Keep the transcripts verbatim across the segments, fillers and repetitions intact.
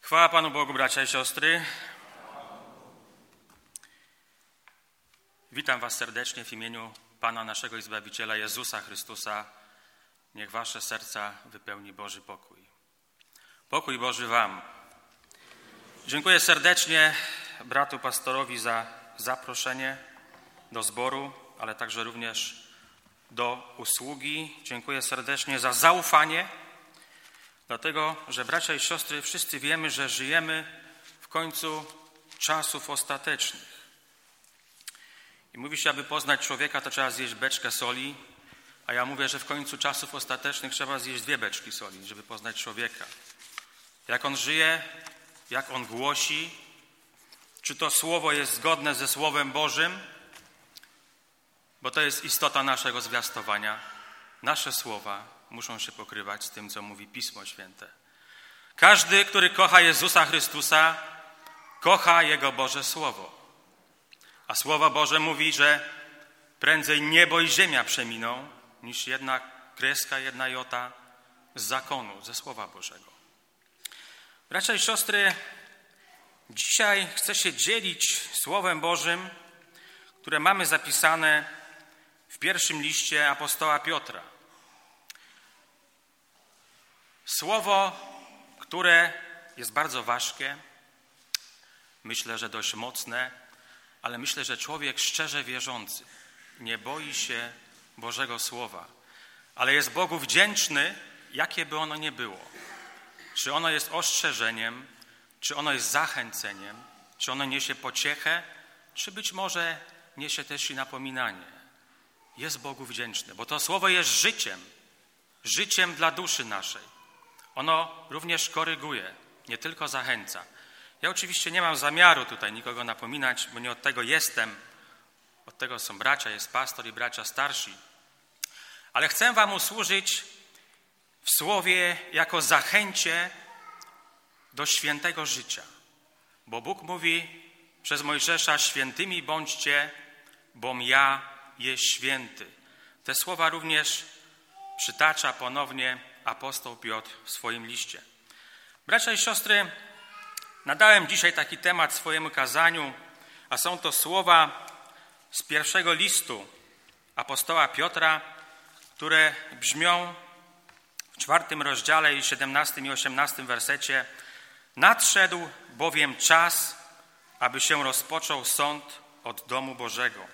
Chwała Panu Bogu, bracia i siostry. Witam Was serdecznie w imieniu Pana naszego i Zbawiciela Jezusa Chrystusa. Niech Wasze serca wypełni Boży pokój. Pokój Boży Wam. Dziękuję serdecznie bratu pastorowi za zaproszenie do zboru, ale także również do usługi. Dziękuję serdecznie za zaufanie, dlatego że bracia i siostry, wszyscy wiemy, że żyjemy w końcu czasów ostatecznych. I mówi się, aby poznać człowieka, to trzeba zjeść beczkę soli, a ja mówię, że w końcu czasów ostatecznych trzeba zjeść dwie beczki soli, żeby poznać człowieka. Jak on żyje, jak on głosi, czy to słowo jest zgodne ze Słowem Bożym, bo to jest istota naszego zwiastowania. Nasze słowa muszą się pokrywać z tym, co mówi Pismo Święte. Każdy, który kocha Jezusa Chrystusa, kocha Jego Boże Słowo. A Słowo Boże mówi, że prędzej niebo i ziemia przeminą, niż jedna kreska, jedna jota z zakonu, ze Słowa Bożego. Bracia i siostry, dzisiaj chcę się dzielić Słowem Bożym, które mamy zapisane w pierwszym liście apostoła Piotra. Słowo, które jest bardzo ważkie, myślę, że dość mocne, ale myślę, że człowiek szczerze wierzący nie boi się Bożego Słowa, ale jest Bogu wdzięczny, jakie by ono nie było. Czy ono jest ostrzeżeniem, czy ono jest zachęceniem, czy ono niesie pociechę, czy być może niesie też i napominanie. Jest Bogu wdzięczny, bo to Słowo jest życiem, życiem dla duszy naszej. Ono również koryguje, nie tylko zachęca. Ja oczywiście nie mam zamiaru tutaj nikogo napominać, bo nie od tego jestem. Od tego są bracia, jest pastor i bracia starsi. Ale chcę wam usłużyć w słowie jako zachęcie do świętego życia. Bo Bóg mówi przez Mojżesza: świętymi bądźcie, bom ja jest święty. Te słowa również przytacza ponownie apostoł Piotr w swoim liście. Bracia i siostry, nadałem dzisiaj taki temat swojemu kazaniu, a są to słowa z pierwszego listu apostoła Piotra, które brzmią w czwartym rozdziale i siedemnastym i osiemnastym wersecie: nadszedł bowiem czas, aby się rozpoczął sąd od domu Bożego.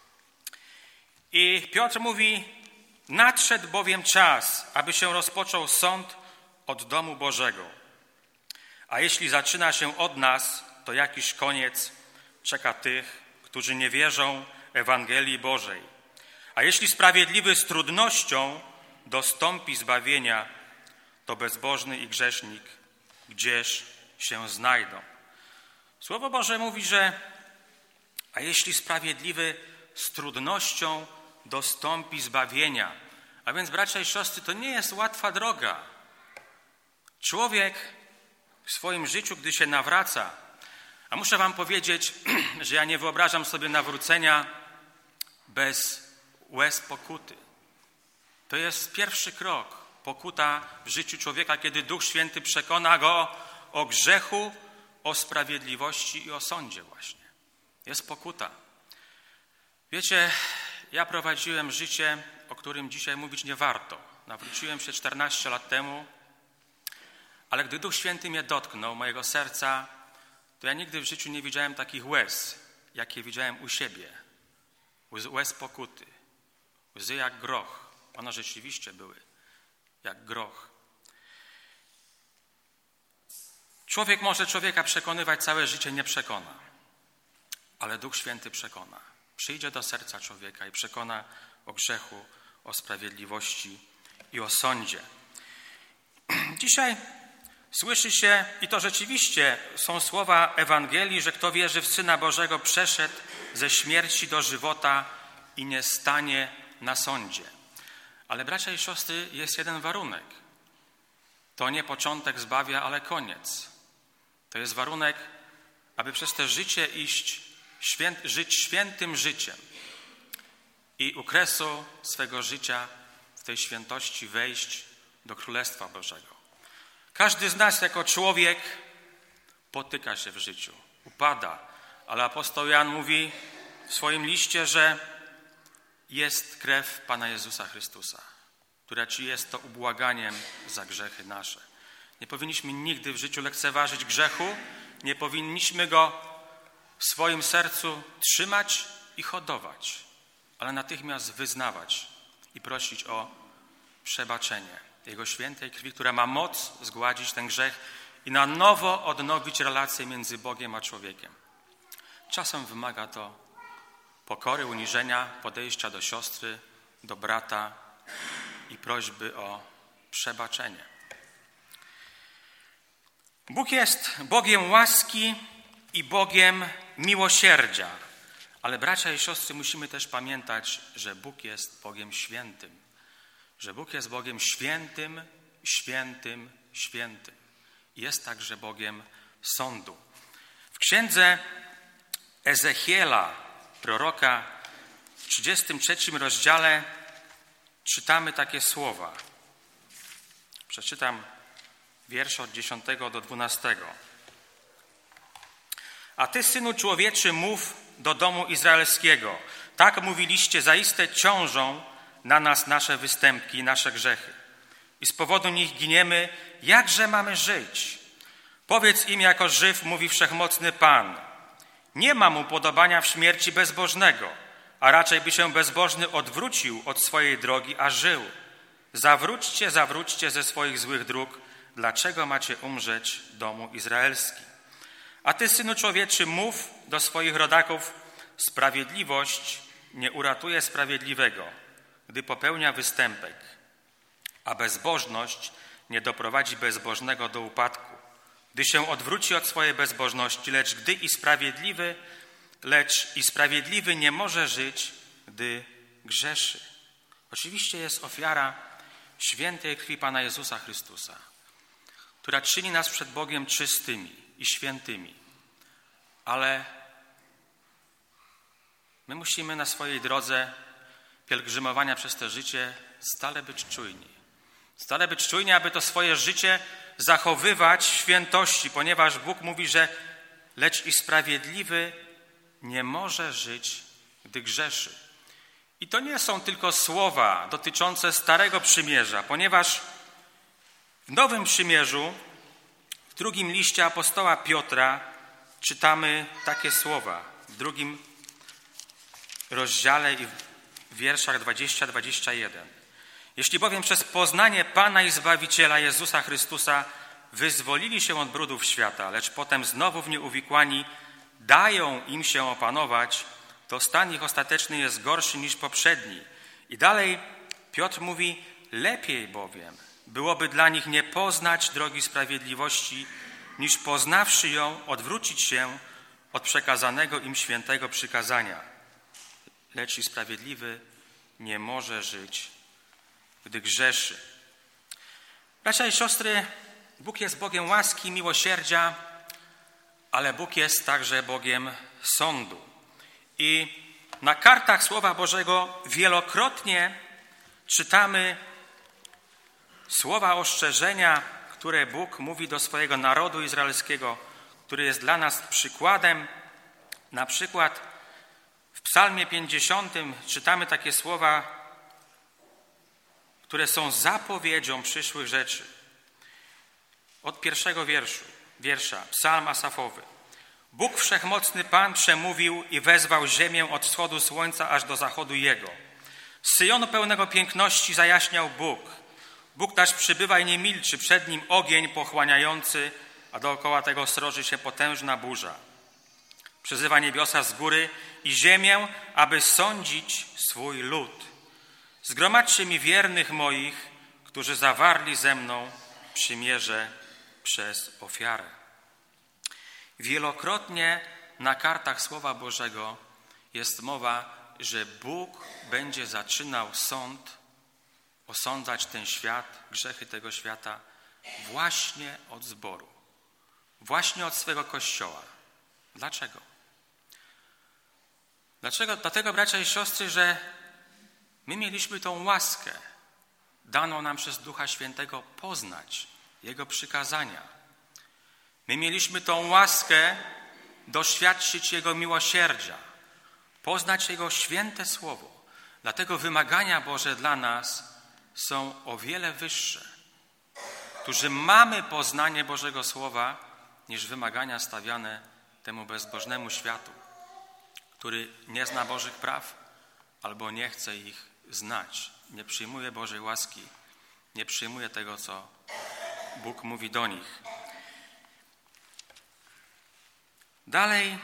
I Piotr mówi: nadszedł bowiem czas, aby się rozpoczął sąd od domu Bożego. A jeśli zaczyna się od nas, to jakiś koniec czeka tych, którzy nie wierzą Ewangelii Bożej. A jeśli sprawiedliwy z trudnością dostąpi zbawienia, to bezbożny i grzesznik gdzież się znajdą. Słowo Boże mówi, że a jeśli sprawiedliwy z trudnością dostąpi zbawienia. A więc, bracia i siostry, to nie jest łatwa droga. Człowiek w swoim życiu, gdy się nawraca, a muszę wam powiedzieć, że ja nie wyobrażam sobie nawrócenia bez łez pokuty. To jest pierwszy krok, pokuta w życiu człowieka, kiedy Duch Święty przekona go o grzechu, o sprawiedliwości i o sądzie właśnie. Jest pokuta. Wiecie, ja prowadziłem życie, o którym dzisiaj mówić nie warto. Nawróciłem się czternaście lat temu, ale gdy Duch Święty mnie dotknął, mojego serca, to ja nigdy w życiu nie widziałem takich łez, jakie widziałem u siebie. Łez pokuty. Łzy jak groch. One rzeczywiście były jak groch. Człowiek może człowieka przekonywać całe życie, nie przekona. Ale Duch Święty przekona. Przyjdzie do serca człowieka i przekona o grzechu, o sprawiedliwości i o sądzie. Dzisiaj słyszy się, i to rzeczywiście są słowa Ewangelii, że kto wierzy w Syna Bożego, przeszedł ze śmierci do żywota i nie stanie na sądzie. Ale bracia i siostry, jest jeden warunek. To nie początek zbawia, ale koniec. To jest warunek, aby przez te życie iść, święt, żyć świętym życiem i u kresu swego życia w tej świętości wejść do Królestwa Bożego. Każdy z nas jako człowiek potyka się w życiu, upada. Ale apostoł Jan mówi w swoim liście, że jest krew Pana Jezusa Chrystusa, która ci jest to ubłaganiem za grzechy nasze. Nie powinniśmy nigdy w życiu lekceważyć grzechu, nie powinniśmy go w swoim sercu trzymać i hodować, ale natychmiast wyznawać i prosić o przebaczenie Jego świętej krwi, która ma moc zgładzić ten grzech i na nowo odnowić relacje między Bogiem a człowiekiem. Czasem wymaga to pokory, uniżenia, podejścia do siostry, do brata i prośby o przebaczenie. Bóg jest Bogiem łaski i Bogiem miłosierdzia. Ale bracia i siostry, musimy też pamiętać, że Bóg jest Bogiem świętym. Że Bóg jest Bogiem świętym, świętym, świętym. Jest także Bogiem sądu. W księdze Ezechiela, proroka, w trzydziestym trzecim rozdziale czytamy takie słowa. Przeczytam wiersze od dziesiątego do dwunastego. A ty, synu człowieczy, mów do domu izraelskiego. Tak mówiliście, zaiste ciążą na nas nasze występki i nasze grzechy. I z powodu nich giniemy, jakże mamy żyć? Powiedz im jako żyw, mówi wszechmocny Pan. Nie mam upodobania w śmierci bezbożnego, a raczej by się bezbożny odwrócił od swojej drogi, a żył. Zawróćcie, zawróćcie ze swoich złych dróg. Dlaczego macie umrzeć, domu izraelski? A ty, synu człowieczy, mów do swoich rodaków, sprawiedliwość nie uratuje sprawiedliwego, gdy popełnia występek, a bezbożność nie doprowadzi bezbożnego do upadku, gdy się odwróci od swojej bezbożności, lecz gdy i sprawiedliwy, lecz i sprawiedliwy nie może żyć, gdy grzeszy. Oczywiście jest ofiara świętej krwi Pana Jezusa Chrystusa, która czyni nas przed Bogiem czystymi i świętymi. Ale my musimy na swojej drodze pielgrzymowania przez to życie stale być czujni. Stale być czujni, aby to swoje życie zachowywać w świętości, ponieważ Bóg mówi, że lecz i sprawiedliwy nie może żyć, gdy grzeszy. I to nie są tylko słowa dotyczące Starego Przymierza, ponieważ w Nowym Przymierzu, w drugim liście apostoła Piotra czytamy takie słowa. W drugim rozdziale i w wierszach dwudziestym do dwudziestego pierwszego. Jeśli bowiem przez poznanie Pana i Zbawiciela Jezusa Chrystusa wyzwolili się od brudów świata, lecz potem znowu w nie uwikłani dają im się opanować, to stan ich ostateczny jest gorszy niż poprzedni. I dalej Piotr mówi, lepiej bowiem byłoby dla nich nie poznać drogi sprawiedliwości, niż poznawszy ją, odwrócić się od przekazanego im świętego przykazania. Lecz i sprawiedliwy nie może żyć, gdy grzeszy. Bracia i siostry, Bóg jest Bogiem łaski, miłosierdzia, ale Bóg jest także Bogiem sądu. I na kartach Słowa Bożego wielokrotnie czytamy słowa ostrzeżenia, które Bóg mówi do swojego narodu izraelskiego, który jest dla nas przykładem. Na przykład w Psalmie pięćdziesiątym czytamy takie słowa, które są zapowiedzią przyszłych rzeczy. Od pierwszego wierszu, wiersza, psalm asafowy. Bóg Wszechmocny Pan przemówił i wezwał ziemię od wschodu słońca aż do zachodu jego. Z Syjonu pełnego piękności zajaśniał Bóg. Bóg nasz przybywa i nie milczy, przed nim ogień pochłaniający, a dookoła tego sroży się potężna burza. Przyzywa niebiosa z góry i ziemię, aby sądzić swój lud. Zgromadźcie mi wiernych moich, którzy zawarli ze mną przymierze przez ofiarę. Wielokrotnie na kartach Słowa Bożego jest mowa, że Bóg będzie zaczynał sąd, osądzać ten świat, grzechy tego świata właśnie od zboru, właśnie od swego Kościoła. Dlaczego? Dlaczego? Dlatego, bracia i siostry, że my mieliśmy tą łaskę daną nam przez Ducha Świętego poznać Jego przykazania. My mieliśmy tą łaskę doświadczyć Jego miłosierdzia, poznać Jego święte Słowo. Dlatego wymagania Boże dla nas są o wiele wyższe, którzy mamy poznanie Bożego Słowa, niż wymagania stawiane temu bezbożnemu światu, który nie zna Bożych praw albo nie chce ich znać, nie przyjmuje Bożej łaski, nie przyjmuje tego, co Bóg mówi do nich. Dalej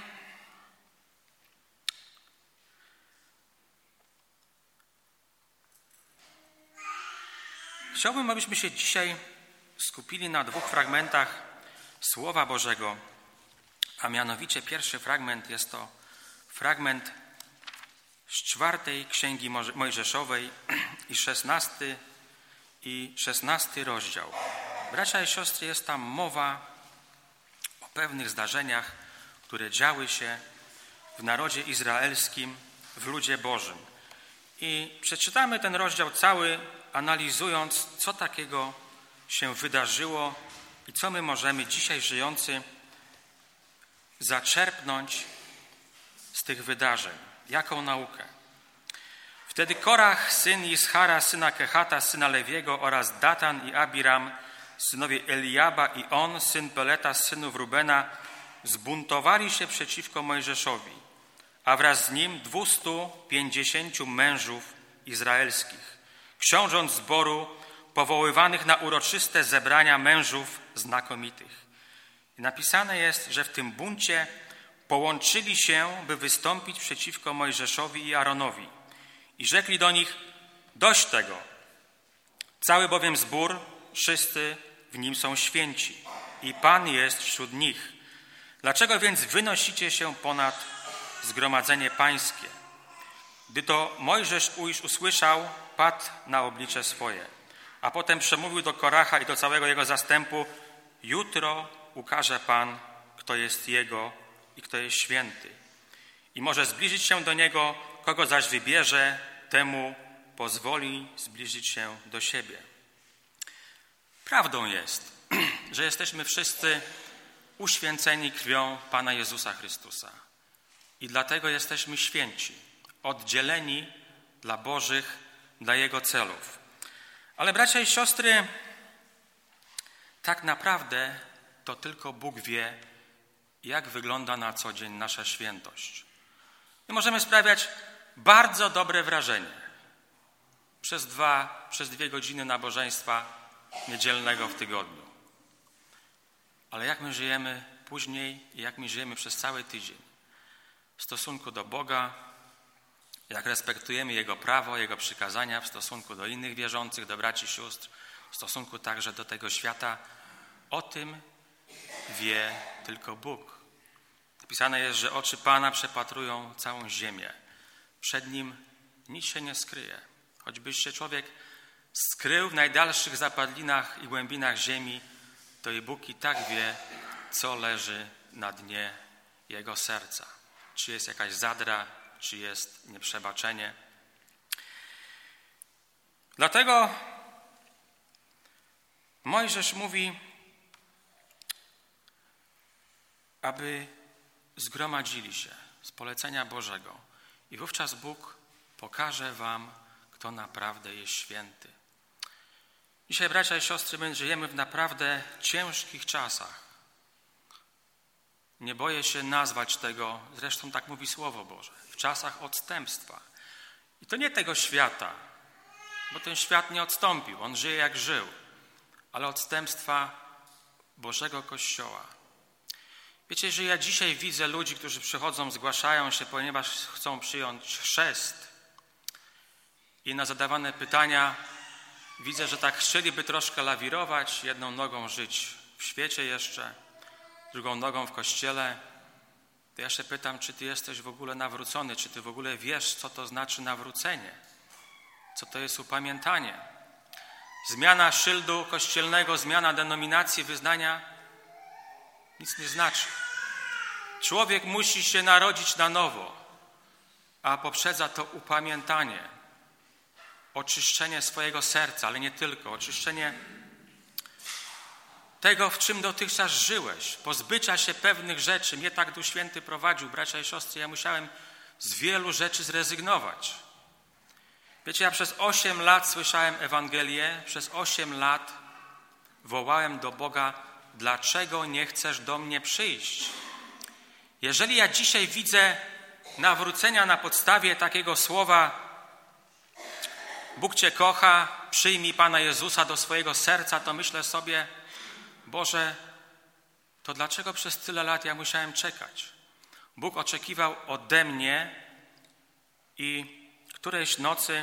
chciałbym, abyśmy się dzisiaj skupili na dwóch fragmentach Słowa Bożego, a mianowicie pierwszy fragment jest to fragment z czwartej Księgi Mojżeszowej i szesnasty i szesnasty rozdział. Bracia i siostry, jest tam mowa o pewnych zdarzeniach, które działy się w narodzie izraelskim, w ludzie Bożym. I przeczytamy ten rozdział cały, analizując, co takiego się wydarzyło i co my możemy dzisiaj żyjący zaczerpnąć z tych wydarzeń. Jaką naukę? Wtedy Korach, syn Ischara, syna Kehata, syna Lewiego oraz Datan i Abiram, synowie Eliaba i on, syn Peleta, z synów Rubena, zbuntowali się przeciwko Mojżeszowi, a wraz z nim dwustu pięćdziesięciu mężów izraelskich, książąt zboru powoływanych na uroczyste zebrania mężów znakomitych. I napisane jest, że w tym buncie połączyli się, by wystąpić przeciwko Mojżeszowi i Aaronowi. I rzekli do nich: dość tego, cały bowiem zbór, wszyscy w nim są święci i Pan jest wśród nich. Dlaczego więc wynosicie się ponad zgromadzenie pańskie? Gdy to Mojżesz ujść usłyszał, padł na oblicze swoje. A potem przemówił do Koracha i do całego jego zastępu: jutro ukaże Pan, kto jest Jego i kto jest święty. I może zbliżyć się do Niego, kogo zaś wybierze, temu pozwoli zbliżyć się do siebie. Prawdą jest, że jesteśmy wszyscy uświęceni krwią Pana Jezusa Chrystusa. I dlatego jesteśmy święci, oddzieleni dla Bożych, dla Jego celów. Ale bracia i siostry, tak naprawdę to tylko Bóg wie, jak wygląda na co dzień nasza świętość. My możemy sprawiać bardzo dobre wrażenie przez dwa, przez dwie godziny nabożeństwa niedzielnego w tygodniu. Ale jak my żyjemy później i jak my żyjemy przez cały tydzień w stosunku do Boga, jak respektujemy Jego prawo, Jego przykazania w stosunku do innych wierzących, do braci i sióstr, w stosunku także do tego świata, o tym wie tylko Bóg. Napisane jest, że oczy Pana przepatrują całą ziemię. Przed Nim nic się nie skryje. Choćbyś się człowiek skrył w najdalszych zapadlinach i głębinach ziemi, to i Bóg i tak wie, co leży na dnie jego serca. Czy jest jakaś zadra, czy jest nieprzebaczenie. Dlatego Mojżesz mówi, aby zgromadzili się z polecenia Bożego i wówczas Bóg pokaże wam, kto naprawdę jest święty. Dzisiaj, bracia i siostry, my żyjemy w naprawdę ciężkich czasach. Nie boję się nazwać tego, zresztą tak mówi Słowo Boże, w czasach odstępstwa. I to nie tego świata, bo ten świat nie odstąpił, on żyje jak żył, ale odstępstwa Bożego Kościoła. Wiecie, że ja dzisiaj widzę ludzi, którzy przychodzą, zgłaszają się, ponieważ chcą przyjąć chrzest. I na zadawane pytania widzę, że tak chcieliby troszkę lawirować, jedną nogą żyć w świecie jeszcze, drugą nogą w Kościele. To ja się pytam, czy ty jesteś w ogóle nawrócony, czy ty w ogóle wiesz, co to znaczy nawrócenie, co to jest upamiętanie. Zmiana szyldu kościelnego, zmiana denominacji wyznania nic nie znaczy. Człowiek musi się narodzić na nowo, a poprzedza to upamiętanie, oczyszczenie swojego serca, ale nie tylko, oczyszczenie tego, w czym dotychczas żyłeś, pozbycia się pewnych rzeczy. Mnie tak Duch Święty prowadził, bracia i siostry, ja musiałem z wielu rzeczy zrezygnować. Wiecie, ja przez osiem lat słyszałem Ewangelię, przez osiem lat wołałem do Boga, dlaczego nie chcesz do mnie przyjść? Jeżeli ja dzisiaj widzę nawrócenia na podstawie takiego słowa, Bóg Cię kocha, przyjmij Pana Jezusa do swojego serca, to myślę sobie, Boże, to dlaczego przez tyle lat ja musiałem czekać? Bóg oczekiwał ode mnie i którejś nocy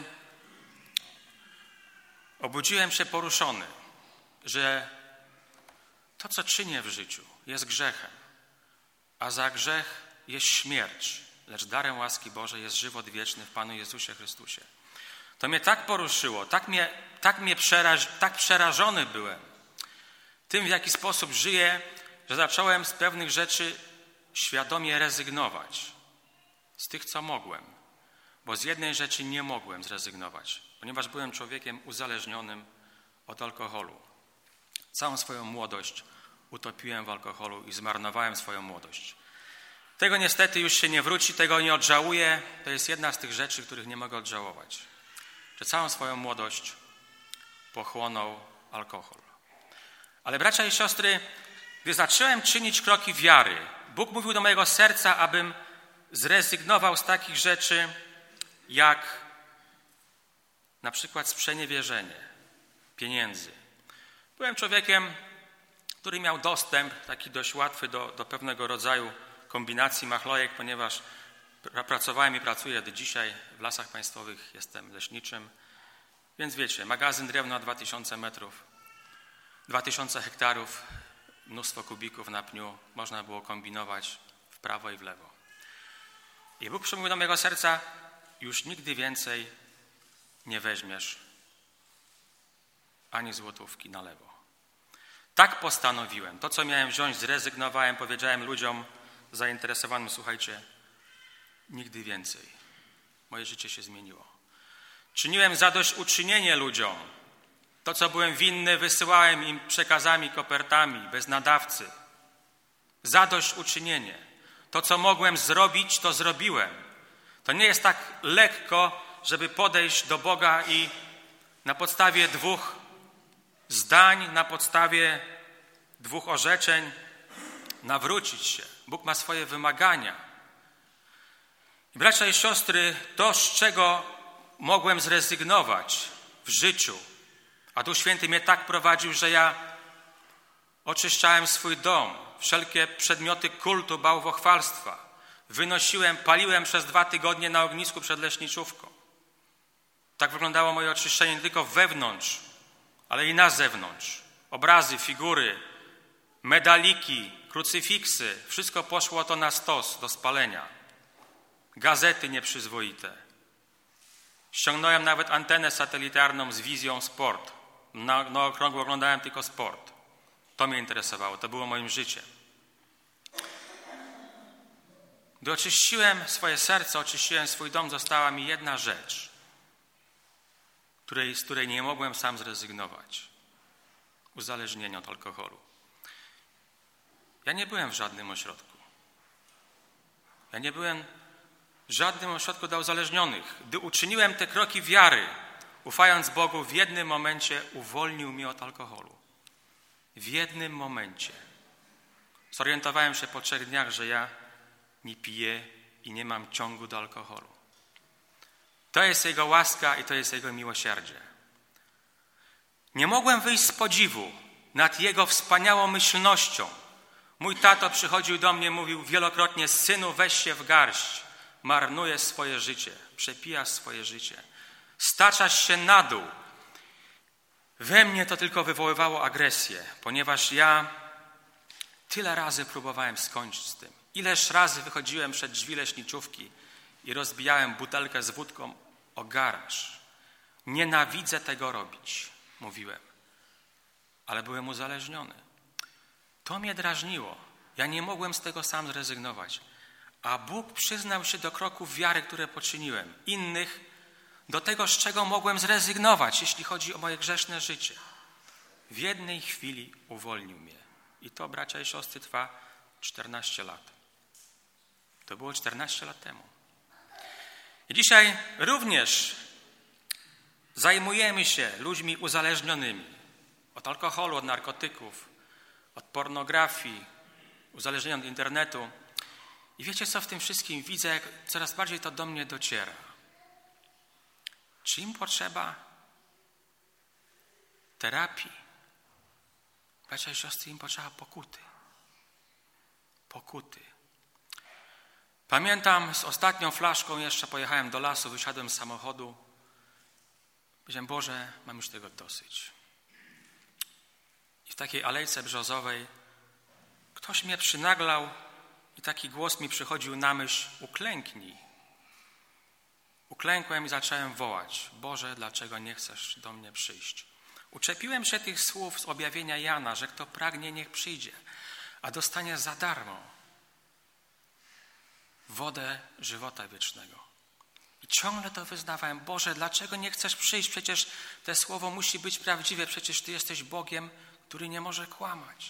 obudziłem się poruszony, że to, co czynię w życiu, jest grzechem, a za grzech jest śmierć, lecz darem łaski Bożej jest żywot wieczny w Panu Jezusie Chrystusie. To mnie tak poruszyło, tak mnie, tak mnie przeraż, tak przerażony byłem tym, w jaki sposób żyję, że zacząłem z pewnych rzeczy świadomie rezygnować. Z tych, co mogłem. Bo z jednej rzeczy nie mogłem zrezygnować, ponieważ byłem człowiekiem uzależnionym od alkoholu. Całą swoją młodość utopiłem w alkoholu i zmarnowałem swoją młodość. Tego niestety już się nie wróci, tego nie odżałuję. To jest jedna z tych rzeczy, których nie mogę odżałować. Że całą swoją młodość pochłonął alkohol. Ale bracia i siostry, gdy zacząłem czynić kroki wiary, Bóg mówił do mojego serca, abym zrezygnował z takich rzeczy, jak na przykład sprzeniewierzenie pieniędzy. Byłem człowiekiem, który miał dostęp taki dość łatwy do, do pewnego rodzaju kombinacji machlojek, ponieważ pracowałem i pracuję do dzisiaj w Lasach Państwowych, jestem leśniczym. Więc wiecie, magazyn drewna dwa tysiące metrów, dwa tysiące hektarów, mnóstwo kubików na pniu, można było kombinować w prawo i w lewo. I Bóg przemówił do mojego serca, już nigdy więcej nie weźmiesz ani złotówki na lewo. Tak postanowiłem. To, co miałem wziąć, zrezygnowałem, powiedziałem ludziom zainteresowanym, słuchajcie, nigdy więcej. Moje życie się zmieniło. Czyniłem zadośćuczynienie ludziom. To, co byłem winny, wysyłałem im przekazami, kopertami, bez nadawcy. Zadośćuczynienie. To, co mogłem zrobić, to zrobiłem. To nie jest tak lekko, żeby podejść do Boga i na podstawie dwóch zdań, na podstawie dwóch orzeczeń nawrócić się. Bóg ma swoje wymagania. I bracia i siostry, to, z czego mogłem zrezygnować w życiu, a Duch Święty mnie tak prowadził, że ja oczyszczałem swój dom, wszelkie przedmioty kultu, bałwochwalstwa. Wynosiłem, paliłem przez dwa tygodnie na ognisku przed leśniczówką. Tak wyglądało moje oczyszczenie nie tylko wewnątrz, ale i na zewnątrz. Obrazy, figury, medaliki, krucyfiksy. Wszystko poszło to na stos do spalenia. Gazety nieprzyzwoite. Ściągnąłem nawet antenę satelitarną z wizją sport. Na, na okrągło oglądałem tylko sport. To mnie interesowało, to było moim życiem. Gdy oczyściłem swoje serce, oczyściłem swój dom, została mi jedna rzecz, której, z której nie mogłem sam zrezygnować. Uzależnienie od alkoholu. Ja nie byłem w żadnym ośrodku. Ja nie byłem w żadnym ośrodku dla uzależnionych. Gdy uczyniłem te kroki wiary, ufając Bogu, w jednym momencie uwolnił mnie od alkoholu. W jednym momencie. Zorientowałem się po trzech dniach, że ja nie piję i nie mam ciągu do alkoholu. To jest Jego łaska i to jest Jego miłosierdzie. Nie mogłem wyjść z podziwu nad Jego wspaniałą myślnością. Mój tato przychodził do mnie, mówił wielokrotnie: synu, weź się w garść, marnujesz swoje życie, przepijasz swoje życie, staczasz się na dół. We mnie to tylko wywoływało agresję, ponieważ ja tyle razy próbowałem skończyć z tym. Ileż razy wychodziłem przed drzwi leśniczówki i rozbijałem butelkę z wódką o garaż. Nienawidzę tego robić, mówiłem, ale byłem uzależniony. To mnie drażniło. Ja nie mogłem z tego sam zrezygnować. A Bóg przyznał się do kroków wiary, które poczyniłem. Innych do tego, z czego mogłem zrezygnować, jeśli chodzi o moje grzeszne życie. w jednej chwili uwolnił mnie. I to, bracia i siostry, trwa czternaście lat. To było czternaście lat temu. I dzisiaj również zajmujemy się ludźmi uzależnionymi od alkoholu, od narkotyków, od pornografii, uzależnieni od internetu. I wiecie, co w tym wszystkim widzę, jak coraz bardziej to do mnie dociera. Czy im potrzeba terapii? Bracia i siostry, im potrzeba pokuty. Pokuty. Pamiętam, z ostatnią flaszką jeszcze pojechałem do lasu, wysiadłem z samochodu. Powiedziałem, Boże, mam już tego dosyć. I w takiej alejce brzozowej ktoś mnie przynaglał i taki głos mi przychodził na myśl, uklęknij. Uklękłem i zacząłem wołać, Boże, dlaczego nie chcesz do mnie przyjść? Uczepiłem się tych słów z objawienia Jana, że kto pragnie, niech przyjdzie, a dostanie za darmo wodę żywota wiecznego. I ciągle to wyznawałem, Boże, dlaczego nie chcesz przyjść? Przecież to słowo musi być prawdziwe, przecież Ty jesteś Bogiem, który nie może kłamać.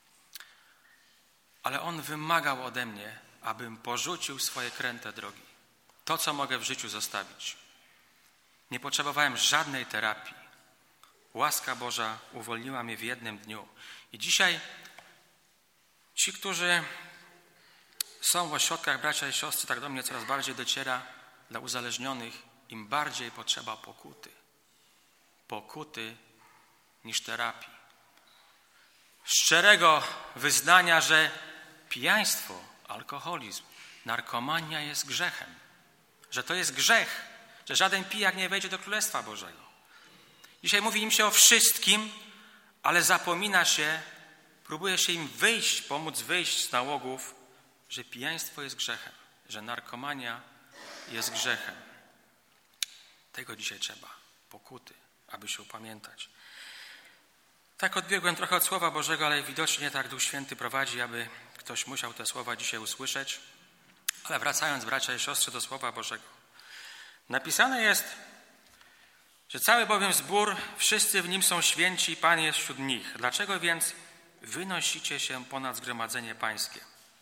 Ale On wymagał ode mnie, abym porzucił swoje kręte drogi. To, co mogę w życiu zostawić. Nie potrzebowałem żadnej terapii. Łaska Boża uwolniła mnie w jednym dniu. I dzisiaj ci, którzy są w ośrodkach, bracia i siostry, tak do mnie coraz bardziej dociera, dla uzależnionych im bardziej potrzeba pokuty. Pokuty niż terapii. Szczerego wyznania, że pijaństwo, alkoholizm, narkomania jest grzechem. Że to jest grzech, że żaden pijak nie wejdzie do Królestwa Bożego. Dzisiaj mówi im się o wszystkim, ale zapomina się, próbuje się im wyjść, pomóc wyjść z nałogów, że pijaństwo jest grzechem, że narkomania jest grzechem. Tego dzisiaj trzeba, pokuty, aby się upamiętać. Tak odbiegłem trochę od Słowa Bożego, ale widocznie tak Duch Święty prowadzi, aby ktoś musiał te słowa dzisiaj usłyszeć. Ale wracając, bracia i siostry, do Słowa Bożego. Napisane jest, że cały bowiem zbór, wszyscy w nim są święci i Pan jest wśród nich. Dlaczego więc wynosicie się ponad zgromadzenie pańskie?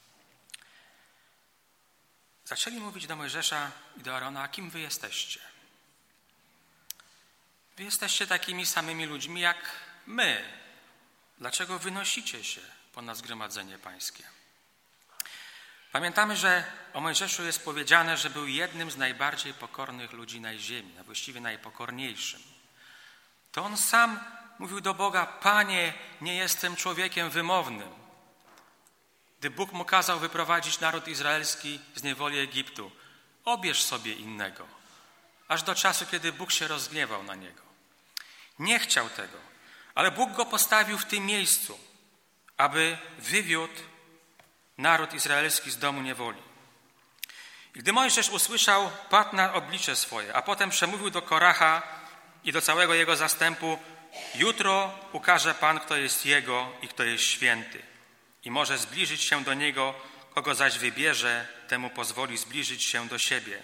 Zaczęli mówić do Mojżesza i do Arona, a kim wy jesteście? Wy jesteście takimi samymi ludźmi jak my. Dlaczego wynosicie się ponad zgromadzenie pańskie? Pamiętamy, że o Mojżeszu jest powiedziane, że był jednym z najbardziej pokornych ludzi na ziemi, a właściwie najpokorniejszym. To on sam mówił do Boga, Panie, nie jestem człowiekiem wymownym. Gdy Bóg mu kazał wyprowadzić naród izraelski z niewoli Egiptu, obierz sobie innego, aż do czasu, kiedy Bóg się rozgniewał na niego. Nie chciał tego, ale Bóg go postawił w tym miejscu, aby wywiódł naród izraelski z domu niewoli. I gdy Mojżesz usłyszał, padł na oblicze swoje, a potem przemówił do Koracha i do całego jego zastępu, jutro ukaże Pan, kto jest Jego i kto jest święty. I może zbliżyć się do Niego, kogo zaś wybierze, temu pozwoli zbliżyć się do siebie.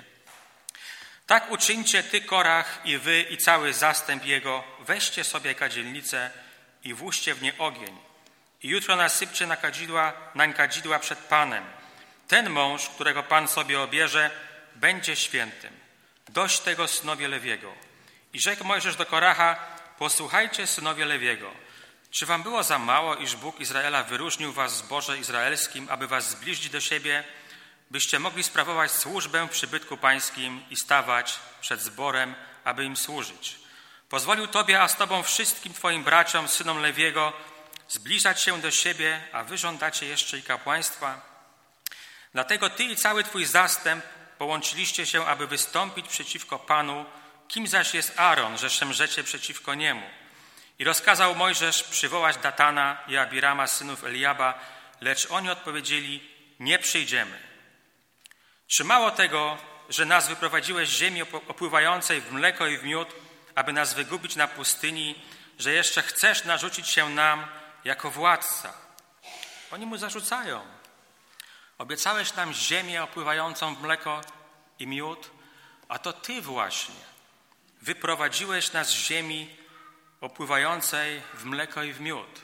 Tak uczyńcie Ty, Korach, i Wy, i cały zastęp Jego, weźcie sobie kadzielnicę i włóżcie w nie ogień. I jutro nasypcie na kadzidła, nań kadzidła przed Panem. Ten mąż, którego Pan sobie obierze, będzie świętym. Dość tego, synowie Lewiego. I rzekł Mojżesz do Koracha, posłuchajcie, synowie Lewiego. Czy wam było za mało, iż Bóg Izraela wyróżnił was w zborze izraelskim, aby was zbliżyć do siebie, byście mogli sprawować służbę w przybytku pańskim i stawać przed zborem, aby im służyć? Pozwolił Tobie, a z Tobą wszystkim Twoim braciom, synom Lewiego, zbliżać się do siebie, a wy żądacie jeszcze i kapłaństwa. Dlatego Ty i cały Twój zastęp połączyliście się, aby wystąpić przeciwko Panu, kim zaś jest Aaron, że szemrzecie przeciwko Niemu. I rozkazał Mojżesz przywołać Datana i Abirama, synów Eliaba, lecz oni odpowiedzieli, nie przyjdziemy. Czy mało tego, że nas wyprowadziłeś z ziemi opływającej w mleko i w miód, aby nas wygubić na pustyni, że jeszcze chcesz narzucić się nam jako władca? Oni mu zarzucają. Obiecałeś nam ziemię opływającą w mleko i miód, a to Ty właśnie wyprowadziłeś nas z ziemi opływającej w mleko i w miód.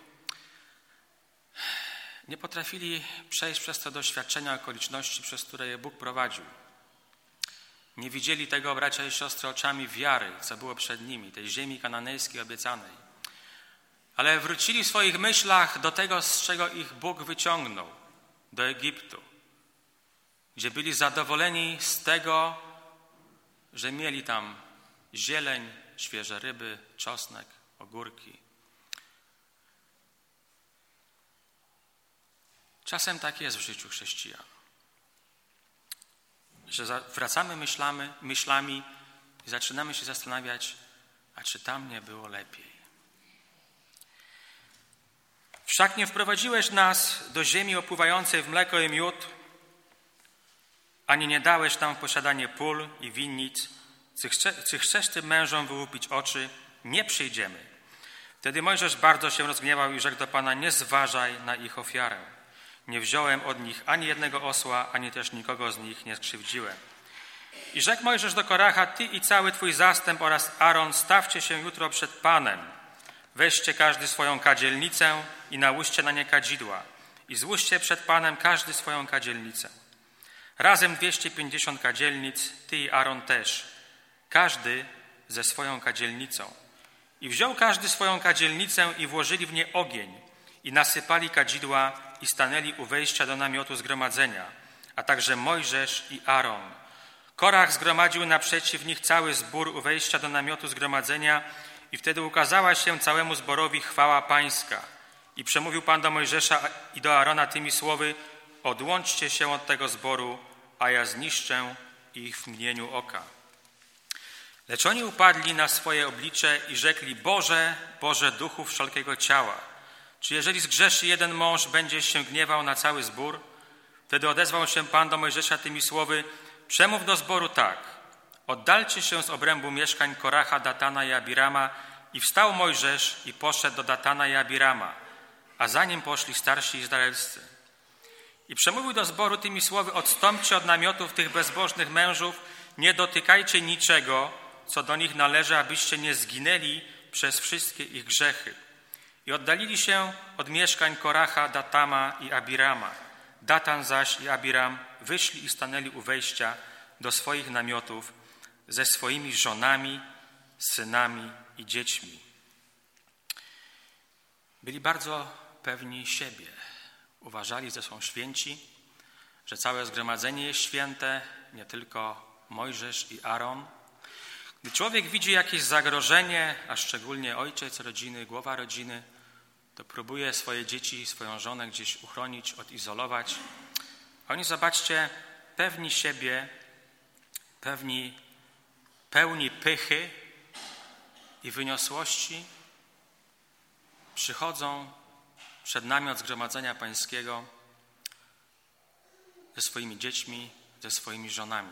Nie potrafili przejść przez te doświadczenia, okoliczności, przez które je Bóg prowadził. Nie widzieli tego, bracia i siostry, oczami wiary, co było przed nimi, tej ziemi kananejskiej obiecanej. Ale wrócili w swoich myślach do tego, z czego ich Bóg wyciągnął, do Egiptu, gdzie byli zadowoleni z tego, że mieli tam zieleń, świeże ryby, czosnek, ogórki. Czasem tak jest w życiu chrześcijan, że wracamy myślami, myślami i zaczynamy się zastanawiać, a czy tam nie było lepiej. Wszak nie wprowadziłeś nas do ziemi opływającej w mleko i miód, ani nie dałeś nam w posiadanie pól i winnic, czy chcesz tym mężom wyłupić oczy? Nie przyjdziemy. Wtedy Mojżesz bardzo się rozgniewał i rzekł do Pana: nie zważaj na ich ofiarę. Nie wziąłem od nich ani jednego osła, ani też nikogo z nich nie skrzywdziłem. I rzekł Mojżesz do Koracha: ty i cały twój zastęp oraz Aaron, stawcie się jutro przed Panem. Weźcie każdy swoją kadzielnicę i nałóżcie na nie kadzidła. I złóżcie przed Panem każdy swoją kadzielnicę. Razem dwieście pięćdziesiąt kadzielnic, ty i Aaron też, każdy ze swoją kadzielnicą. I wziął każdy swoją kadzielnicę i włożyli w nie ogień i nasypali kadzidła i stanęli u wejścia do namiotu zgromadzenia, a także Mojżesz i Aaron. Korach zgromadził naprzeciw nich cały zbór u wejścia do namiotu zgromadzenia i wtedy ukazała się całemu zborowi chwała pańska. I przemówił Pan do Mojżesza i do Aarona tymi słowy: odłączcie się od tego zboru, a ja zniszczę ich w mgnieniu oka. Lecz oni upadli na swoje oblicze i rzekli: Boże, Boże duchów wszelkiego ciała, czy jeżeli zgrzeszy jeden mąż, będzie się gniewał na cały zbór? Wtedy odezwał się Pan do Mojżesza tymi słowy: przemów do zboru tak: oddalcie się z obrębu mieszkań Koracha, Datana i Abirama. I wstał Mojżesz i poszedł do Datana i Abirama, a za nim poszli starsi izraelscy. I przemówił do zboru tymi słowy: odstąpcie od namiotów tych bezbożnych mężów, nie dotykajcie niczego, co do nich należy, abyście nie zginęli przez wszystkie ich grzechy. I oddalili się od mieszkań Koracha, Datama i Abirama. Datan zaś i Abiram wyszli i stanęli u wejścia do swoich namiotów ze swoimi żonami, synami i dziećmi. Byli bardzo pewni siebie. Uważali, że są święci, że całe zgromadzenie jest święte, nie tylko Mojżesz i Aaron. Gdy człowiek widzi jakieś zagrożenie, a szczególnie ojciec rodziny, głowa rodziny, to próbuje swoje dzieci, swoją żonę gdzieś uchronić, odizolować. A oni, zobaczcie, pewni siebie, pewni, pełni pychy i wyniosłości, przychodzą przed namiot zgromadzenia pańskiego ze swoimi dziećmi, ze swoimi żonami.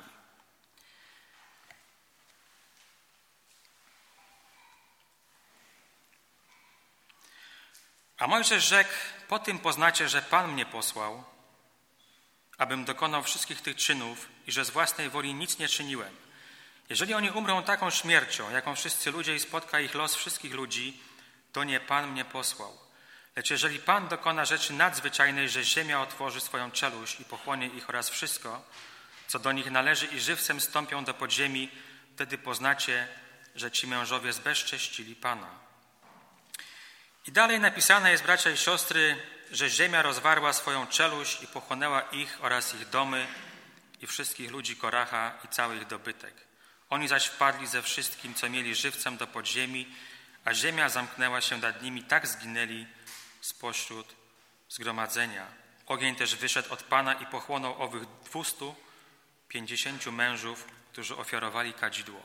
A Mojżesz rzekł: po tym poznacie, że Pan mnie posłał, abym dokonał wszystkich tych czynów i że z własnej woli nic nie czyniłem. Jeżeli oni umrą taką śmiercią, jaką wszyscy ludzie, i spotka ich los wszystkich ludzi, to nie Pan mnie posłał. Lecz jeżeli Pan dokona rzeczy nadzwyczajnej, że ziemia otworzy swoją czeluść i pochłonie ich oraz wszystko, co do nich należy, i żywcem stąpią do podziemi, wtedy poznacie, że ci mężowie zbezcześcili Pana. I dalej napisane jest, bracia i siostry, że ziemia rozwarła swoją czeluść i pochłonęła ich oraz ich domy i wszystkich ludzi Koracha i cały ich dobytek. Oni zaś wpadli ze wszystkim, co mieli, żywcem do podziemi, a ziemia zamknęła się nad nimi, tak zginęli spośród zgromadzenia. Ogień też wyszedł od Pana i pochłonął owych dwustu pięćdziesięciu mężów, którzy ofiarowali kadzidło.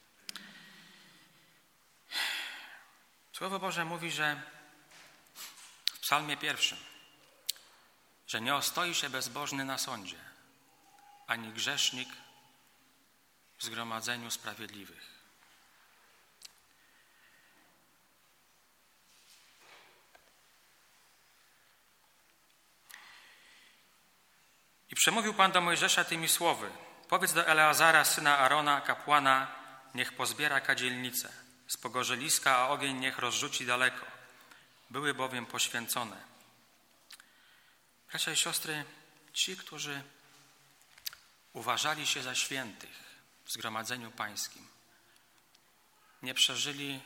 Słowo Boże mówi, że w psalmie pierwszym, że nie ostoi się bezbożny na sądzie, ani grzesznik w zgromadzeniu sprawiedliwych. I przemówił Pan do Mojżesza tymi słowy: powiedz do Eleazara, syna Arona, kapłana, niech pozbiera kadzielnicę. z pogorzyliska, a ogień niech rozrzuci daleko. Były bowiem poświęcone. Bracia i siostry, ci, którzy uważali się za świętych w zgromadzeniu pańskim, nie przeżyli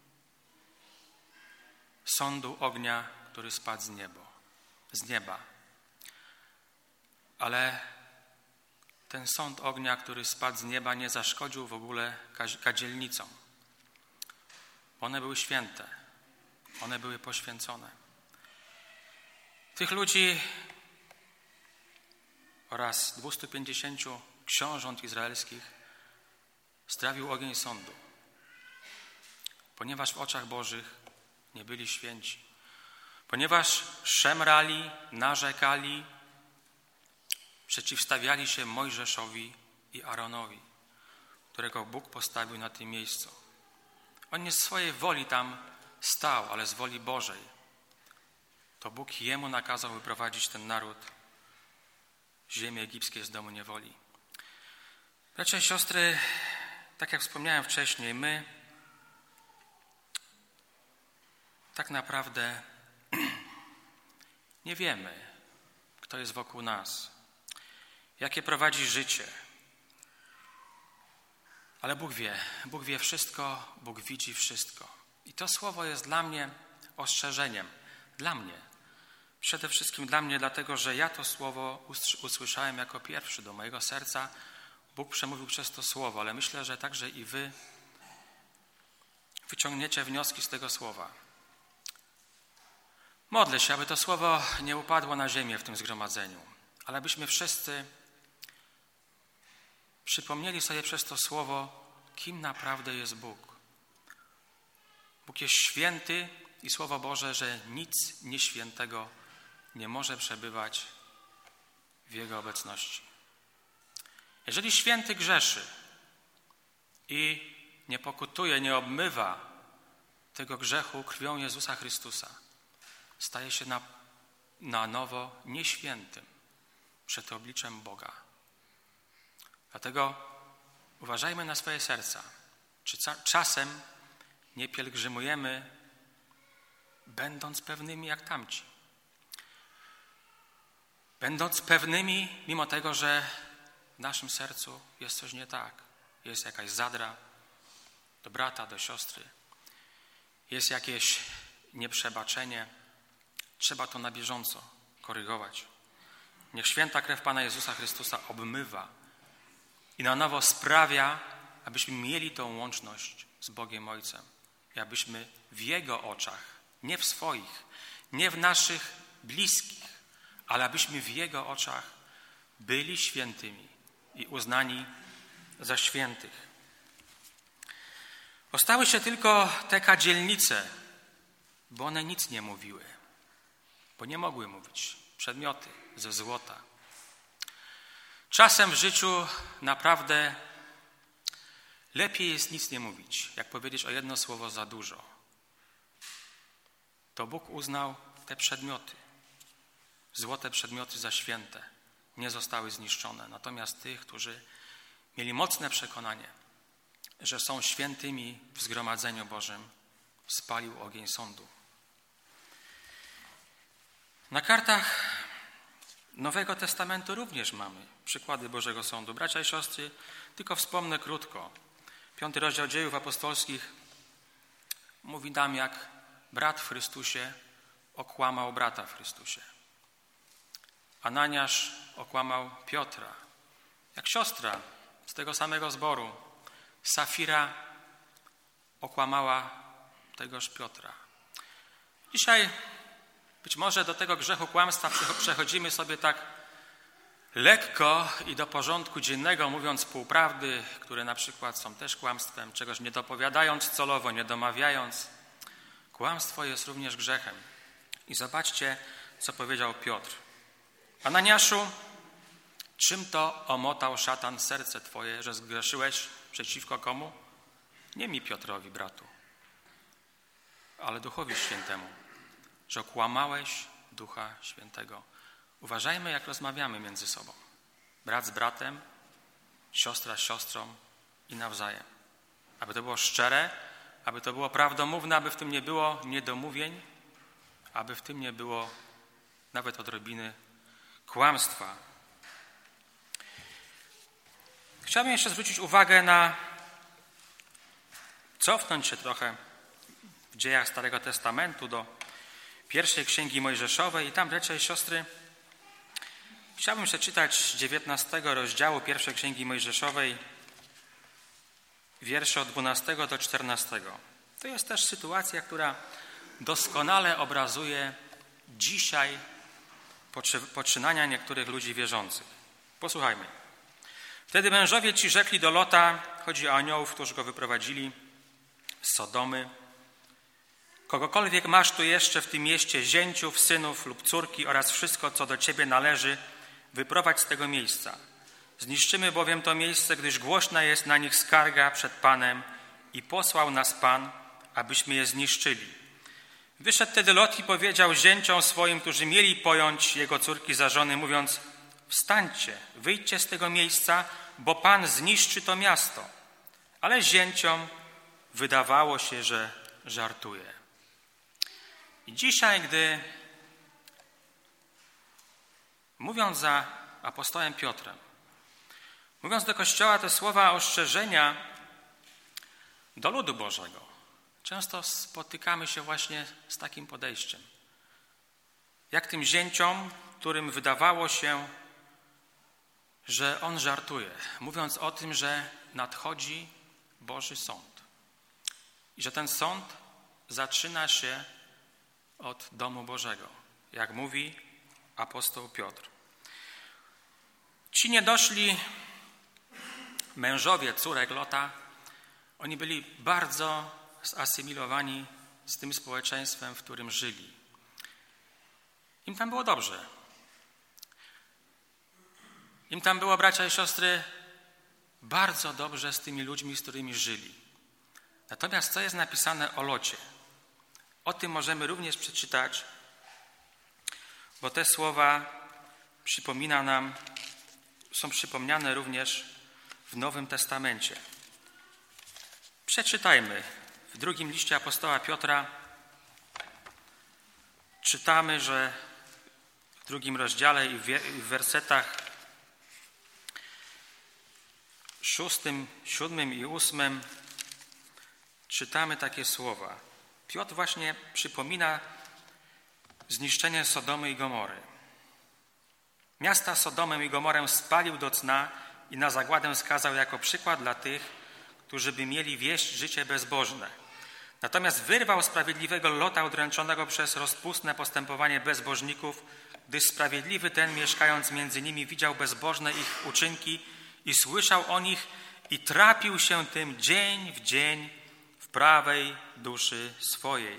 sądu ognia, który spadł z nieba. Z nieba. Ale ten sąd ognia, który spadł z nieba, nie zaszkodził w ogóle kadzielnicom. One były święte. One były poświęcone. Tych ludzi oraz dwustu pięćdziesięciu książąt izraelskich strawił ogień sądu, ponieważ w oczach Bożych nie byli święci. Ponieważ szemrali, narzekali, przeciwstawiali się Mojżeszowi i Aaronowi, którego Bóg postawił na tym miejscu. On nie z swojej woli tam stał, ale z woli Bożej. To Bóg jemu nakazał wyprowadzić ten naród z ziemi egipskiej, z domu niewoli. Bracia i siostry, tak jak wspomniałem wcześniej, my tak naprawdę nie wiemy, kto jest wokół nas, jakie prowadzi życie. Ale Bóg wie, Bóg wie wszystko, Bóg widzi wszystko. I to słowo jest dla mnie ostrzeżeniem. Dla mnie. Przede wszystkim dla mnie, dlatego że ja to słowo usłyszałem jako pierwszy do mojego serca. Bóg przemówił przez to słowo, ale myślę, że także i wy wyciągniecie wnioski z tego słowa. Modlę się, aby to słowo nie upadło na ziemię w tym zgromadzeniu, ale abyśmy wszyscy przypomnieli sobie przez to słowo, kim naprawdę jest Bóg. Bóg jest święty i Słowo Boże, że nic nieświętego nie może przebywać w Jego obecności. Jeżeli święty grzeszy i nie pokutuje, nie obmywa tego grzechu krwią Jezusa Chrystusa, staje się na, na nowo nieświętym przed obliczem Boga. Dlatego uważajmy na swoje serca. Czy ca- czasem nie pielgrzymujemy, będąc pewnymi jak tamci? Będąc pewnymi, mimo tego, że w naszym sercu jest coś nie tak. Jest jakaś zadra do brata, do siostry. Jest jakieś nieprzebaczenie. Trzeba to na bieżąco korygować. Niech święta krew Pana Jezusa Chrystusa obmywa i na nowo sprawia, abyśmy mieli tą łączność z Bogiem Ojcem i abyśmy w Jego oczach, nie w swoich, nie w naszych bliskich, ale abyśmy w Jego oczach byli świętymi i uznani za świętych. Ostały się tylko te kadzielnice, bo one nic nie mówiły, bo nie mogły mówić. Przedmioty ze złota. Czasem w życiu naprawdę lepiej jest nic nie mówić, jak powiedzieć o jedno słowo za dużo. To Bóg uznał te przedmioty, złote przedmioty za święte, nie zostały zniszczone. Natomiast tych, którzy mieli mocne przekonanie, że są świętymi w zgromadzeniu Bożym, spalił ogień sądu. Na kartach Nowego Testamentu również mamy przykłady Bożego Sądu. Bracia i siostry, tylko wspomnę krótko. Piąty rozdział Dziejów Apostolskich mówi nam, jak brat w Chrystusie okłamał brata w Chrystusie. Ananiasz okłamał Piotra. Jak siostra z tego samego zboru, Safira okłamała tegoż Piotra. Dzisiaj być może do tego grzechu kłamstwa przechodzimy sobie tak lekko i do porządku dziennego, mówiąc półprawdy, które na przykład są też kłamstwem, czegoś nie dopowiadając celowo, nie domawiając. Kłamstwo jest również grzechem. I zobaczcie, co powiedział Piotr. Ananiaszu, czym to omotał szatan serce twoje, że zgrzeszyłeś przeciwko komu? Nie mi, Piotrowi, bratu, ale Duchowi Świętemu, że okłamałeś Ducha Świętego. Uważajmy, jak rozmawiamy między sobą. Brat z bratem, siostra z siostrą i nawzajem. Aby to było szczere, aby to było prawdomówne, aby w tym nie było niedomówień, aby w tym nie było nawet odrobiny kłamstwa. Chciałbym jeszcze zwrócić uwagę na, cofnąć się trochę w dziejach Starego Testamentu do pierwszej Księgi Mojżeszowej i tam, bracia i siostry, chciałbym przeczytać z dziewiętnastego rozdziału pierwszej Księgi Mojżeszowej wiersze od dwunastego do czternastego. To jest też sytuacja, która doskonale obrazuje dzisiaj poczynania niektórych ludzi wierzących. Posłuchajmy. Wtedy mężowie ci rzekli do Lota, chodzi o aniołów, którzy go wyprowadzili z Sodomy: kogokolwiek masz tu jeszcze w tym mieście, zięciów, synów lub córki oraz wszystko, co do ciebie należy, wyprowadź z tego miejsca. Zniszczymy bowiem to miejsce, gdyż głośna jest na nich skarga przed Panem i posłał nas Pan, abyśmy je zniszczyli. Wyszedł wtedy Lot i powiedział zięciom swoim, którzy mieli pojąć jego córki za żony, mówiąc: wstańcie, wyjdźcie z tego miejsca, bo Pan zniszczy to miasto. Ale zięciom wydawało się, że żartuje. I dzisiaj, gdy mówiąc za apostołem Piotrem, mówiąc do Kościoła te słowa ostrzeżenia do ludu Bożego, często spotykamy się właśnie z takim podejściem. Jak tym zięciom, którym wydawało się, że on żartuje, mówiąc o tym, że nadchodzi Boży sąd i że ten sąd zaczyna się od domu Bożego, jak mówi apostoł Piotr. Ci niedoszli mężowie córek Lota, oni byli bardzo zasymilowani z tym społeczeństwem, w którym żyli. Im tam było dobrze. Im tam było, bracia i siostry, bardzo dobrze z tymi ludźmi, z którymi żyli. Natomiast co jest napisane o Locie? O tym możemy również przeczytać, bo te słowa przypomina nam, są przypomniane również w Nowym Testamencie. Przeczytajmy. W drugim liście apostoła Piotra czytamy, że w drugim rozdziale i w wersetach szóstym, siódmym i ósmym czytamy takie słowa. Piotr właśnie przypomina zniszczenie Sodomy i Gomory. Miasta Sodomę i Gomorę spalił do cna i na zagładę skazał jako przykład dla tych, którzy by mieli wieść życie bezbożne. Natomiast wyrwał sprawiedliwego Lota udręczonego przez rozpustne postępowanie bezbożników, gdyż sprawiedliwy ten, mieszkając między nimi, widział bezbożne ich uczynki i słyszał o nich i trapił się tym dzień w dzień w prawej duszy swojej.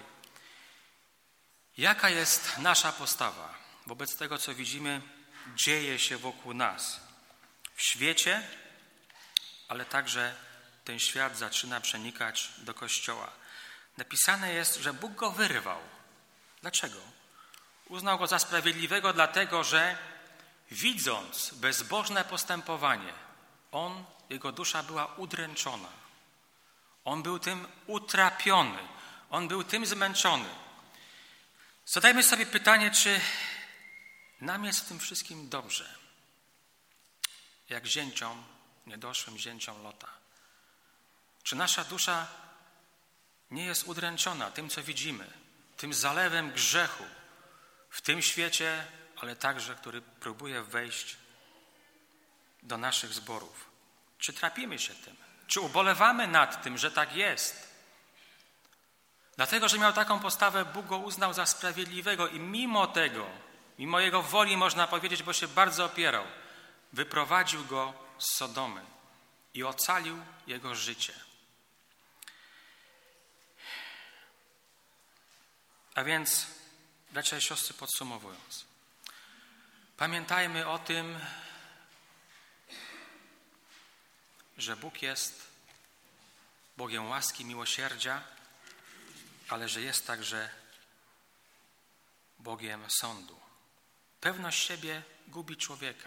Jaka jest nasza postawa wobec tego, co widzimy, dzieje się wokół nas w świecie, ale także ten świat zaczyna przenikać do Kościoła. Napisane jest, że Bóg go wyrwał. Dlaczego? Uznał go za sprawiedliwego, dlatego że widząc bezbożne postępowanie, on, jego dusza była udręczona. On był tym utrapiony. On był tym zmęczony. Zadajmy sobie pytanie, czy nam jest w tym wszystkim dobrze, jak zięciom, niedoszłym zięciom Lota. Czy nasza dusza nie jest udręczona tym, co widzimy, tym zalewem grzechu w tym świecie, ale także, który próbuje wejść do naszych zborów? Czy trapimy się tym? Czy ubolewamy nad tym, że tak jest? Dlatego, że miał taką postawę, Bóg go uznał za sprawiedliwego i mimo tego, mimo jego woli, można powiedzieć, bo się bardzo opierał, wyprowadził go z Sodomy i ocalił jego życie. A więc, bracia i siostry, podsumowując, pamiętajmy o tym, że Bóg jest Bogiem łaski, miłosierdzia, ale że jest także Bogiem sądu. Pewność siebie gubi człowieka.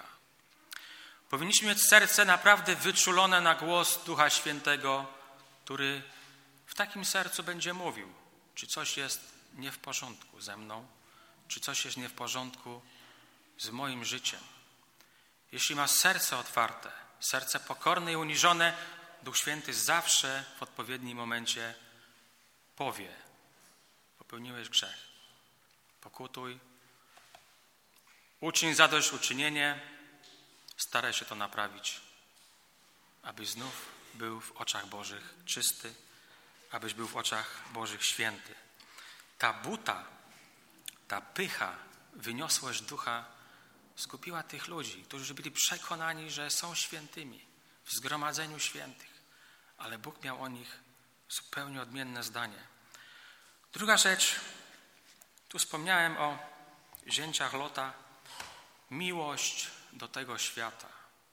Powinniśmy mieć serce naprawdę wyczulone na głos Ducha Świętego, który w takim sercu będzie mówił, czy coś jest nie w porządku ze mną, czy coś jest nie w porządku z moim życiem. Jeśli masz serce otwarte, serce pokorne i uniżone, Duch Święty zawsze w odpowiednim momencie powie: popełniłeś grzech, pokutuj, uczyń zadośćuczynienie, staraj się to naprawić, abyś znów był w oczach Bożych czysty, abyś był w oczach Bożych święty. Ta buta, ta pycha, wyniosłość ducha skupiła tych ludzi, którzy byli przekonani, że są świętymi w zgromadzeniu świętych, ale Bóg miał o nich zupełnie odmienne zdanie. Druga rzecz, tu wspomniałem o zięciach Lota, miłość do tego świata.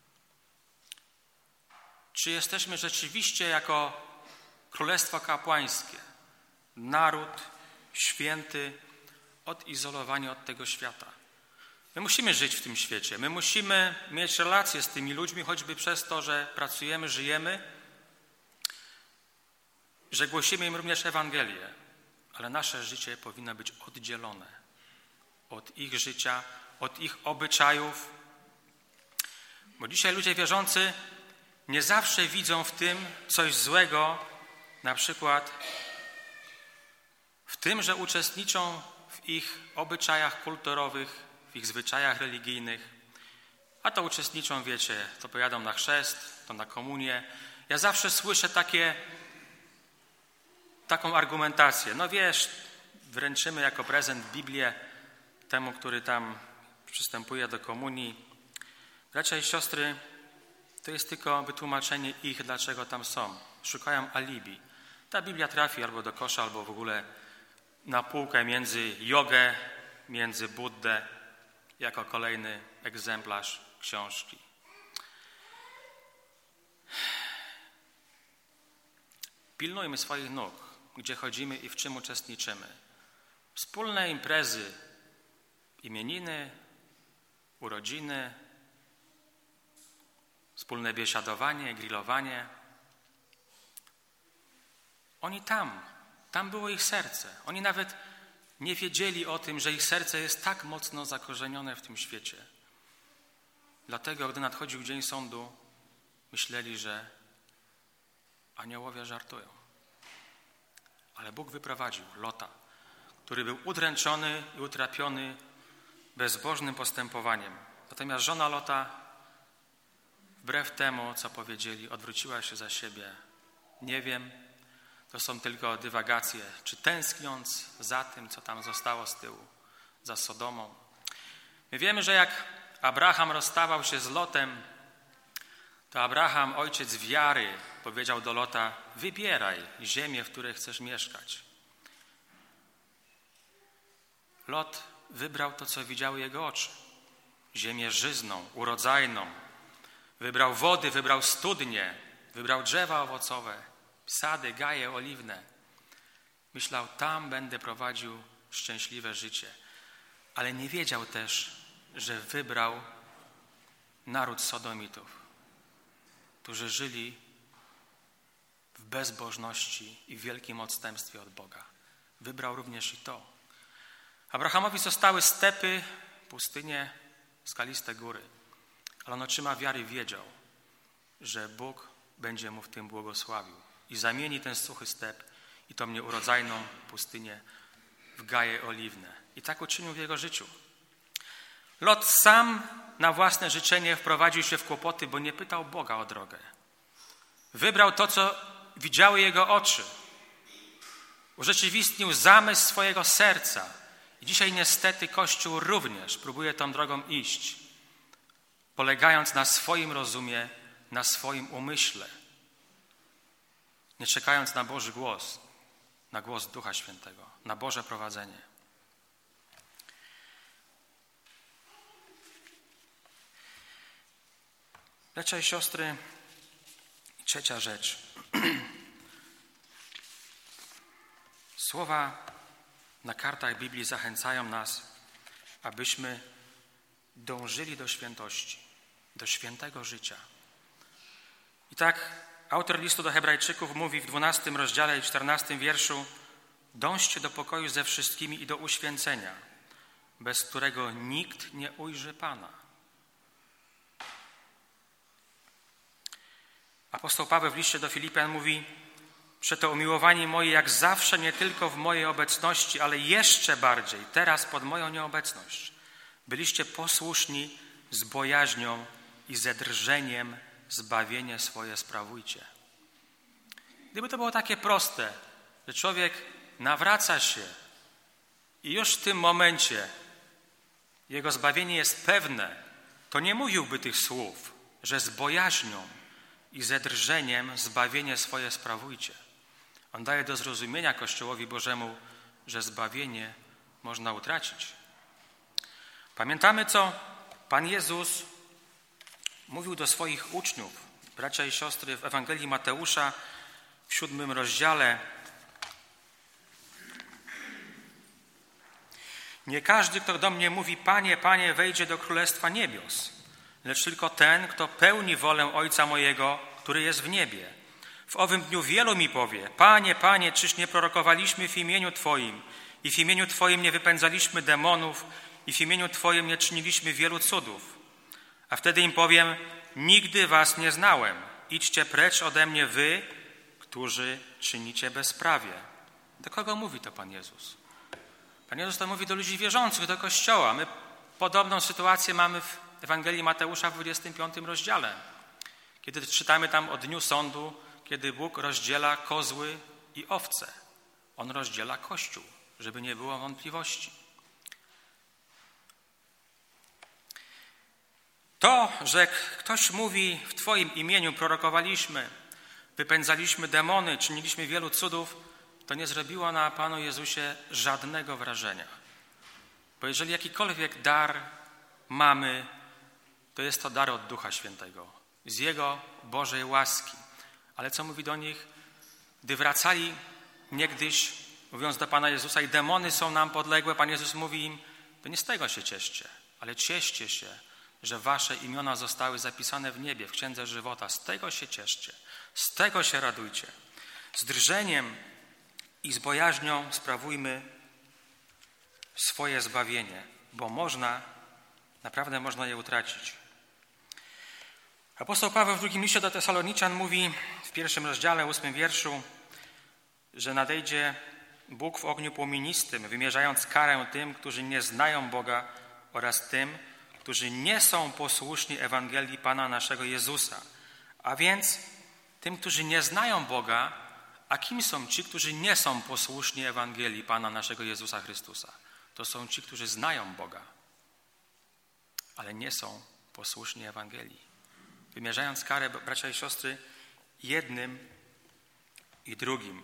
Czy jesteśmy rzeczywiście jako Królestwo Kapłańskie, naród święty, odizolowani od tego świata? My musimy żyć w tym świecie, my musimy mieć relacje z tymi ludźmi, choćby przez to, że pracujemy, żyjemy, że głosimy im również Ewangelię, ale nasze życie powinno być oddzielone od ich życia, od ich obyczajów, bo dzisiaj ludzie wierzący nie zawsze widzą w tym coś złego, na przykład w tym, że uczestniczą w ich obyczajach kulturowych, w ich zwyczajach religijnych, a to uczestniczą, wiecie, to pojadą na chrzest, to na komunię. Ja zawsze słyszę takie, taką argumentację: no wiesz, wręczymy jako prezent Biblię temu, który tam przystępuje do komunii. Bracia i siostry, to jest tylko wytłumaczenie ich, dlaczego tam są. Szukają alibi. Ta Biblia trafi albo do kosza, albo w ogóle na półkę między jogę, między Buddę, jako kolejny egzemplarz książki. Pilnujmy swoich nóg, gdzie chodzimy i w czym uczestniczymy. Wspólne imprezy, imieniny, urodziny, wspólne biesiadowanie, grillowanie. Oni tam, tam było ich serce. Oni nawet nie wiedzieli o tym, że ich serce jest tak mocno zakorzenione w tym świecie. Dlatego, gdy nadchodził dzień sądu, myśleli, że aniołowie żartują. Ale Bóg wyprowadził Lota, który był udręczony i utrapiony bezbożnym postępowaniem. Natomiast żona Lota, wbrew temu, co powiedzieli, odwróciła się za siebie. Nie wiem, to są tylko dywagacje, czy tęskniąc za tym, co tam zostało z tyłu, za Sodomą. My wiemy, że jak Abraham rozstawał się z Lotem, to Abraham, ojciec wiary, powiedział do Lota: wybieraj ziemię, w której chcesz mieszkać. Lot wybrał to, co widziały jego oczy. Ziemię żyzną, urodzajną. Wybrał wody, wybrał studnie, wybrał drzewa owocowe, sady, gaje oliwne. Myślał, tam będę prowadził szczęśliwe życie. Ale nie wiedział też, że wybrał naród Sodomitów, którzy żyli w bezbożności i wielkim odstępstwie od Boga. Wybrał również i to. Abrahamowi zostały stepy, pustynie, skaliste góry. Ale on oczyma wiary wiedział, że Bóg będzie mu w tym błogosławił i zamieni ten suchy step i tą nieurodzajną pustynię w gaje oliwne. I tak uczynił w jego życiu. Lot sam na własne życzenie wprowadził się w kłopoty, bo nie pytał Boga o drogę. Wybrał to, co widziały jego oczy. Urzeczywistnił zamysł swojego serca. I dzisiaj niestety Kościół również próbuje tą drogą iść, polegając na swoim rozumie, na swoim umyśle, nie czekając na Boży głos, na głos Ducha Świętego, na Boże prowadzenie. Bracia i siostry, trzecia rzecz. Słowa na kartach Biblii zachęcają nas, abyśmy dążyli do świętości, do świętego życia. I tak autor listu do Hebrajczyków mówi w dwunastym rozdziale i czternastym wierszu: dążcie do pokoju ze wszystkimi i do uświęcenia, bez którego nikt nie ujrzy Pana. Apostoł Paweł w liście do Filipian mówi: przeto umiłowani moi, jak zawsze, nie tylko w mojej obecności, ale jeszcze bardziej teraz pod moją nieobecność, byliście posłuszni z bojaźnią i ze drżeniem zbawienie swoje sprawujcie. Gdyby to było takie proste, że człowiek nawraca się i już w tym momencie jego zbawienie jest pewne, to nie mówiłby tych słów, że z bojaźnią i ze drżeniem zbawienie swoje sprawujcie. On daje do zrozumienia Kościołowi Bożemu, że zbawienie można utracić. Pamiętamy, co Pan Jezus mówił do swoich uczniów, bracia i siostry, w Ewangelii Mateusza w siódmym rozdziale. Nie każdy, kto do mnie mówi: Panie, Panie, wejdzie do Królestwa Niebios, lecz tylko ten, kto pełni wolę Ojca mojego, który jest w niebie. W owym dniu wielu mi powie: Panie, Panie, czyż nie prorokowaliśmy w imieniu Twoim i w imieniu Twoim nie wypędzaliśmy demonów i w imieniu Twoim nie czyniliśmy wielu cudów? A wtedy im powiem: nigdy was nie znałem. Idźcie precz ode mnie wy, którzy czynicie bezprawie. Do kogo mówi to Pan Jezus? Pan Jezus to mówi do ludzi wierzących, do Kościoła. My podobną sytuację mamy w Ewangelii Mateusza w dwudziestym piątym rozdziale, kiedy czytamy tam o dniu sądu, kiedy Bóg rozdziela kozły i owce. On rozdziela Kościół, żeby nie było wątpliwości. To, że ktoś mówi: w Twoim imieniu prorokowaliśmy, wypędzaliśmy demony, czyniliśmy wielu cudów, to nie zrobiło na Panu Jezusie żadnego wrażenia. Bo jeżeli jakikolwiek dar mamy, to jest to dar od Ducha Świętego, z Jego Bożej łaski. Ale co mówi do nich? Gdy wracali niegdyś, mówiąc do Pana Jezusa: i demony są nam podległe, Pan Jezus mówi im: to nie z tego się cieszcie, ale cieszcie się, że wasze imiona zostały zapisane w niebie, w Księdze Żywota. Z tego się cieszcie, z tego się radujcie. Z drżeniem i z bojaźnią sprawujmy swoje zbawienie, bo można, naprawdę można je utracić. Apostoł Paweł w drugim liście do Tesaloniczan mówi w pierwszym rozdziale, ósmym wierszu, że nadejdzie Bóg w ogniu płomienistym, wymierzając karę tym, którzy nie znają Boga, oraz tym, którzy nie są posłuszni Ewangelii Pana naszego Jezusa. A więc tym, którzy nie znają Boga. A kim są ci, którzy nie są posłuszni Ewangelii Pana naszego Jezusa Chrystusa? To są ci, którzy znają Boga, ale nie są posłuszni Ewangelii. Wymierzając karę, bracia i siostry, jednym i drugim.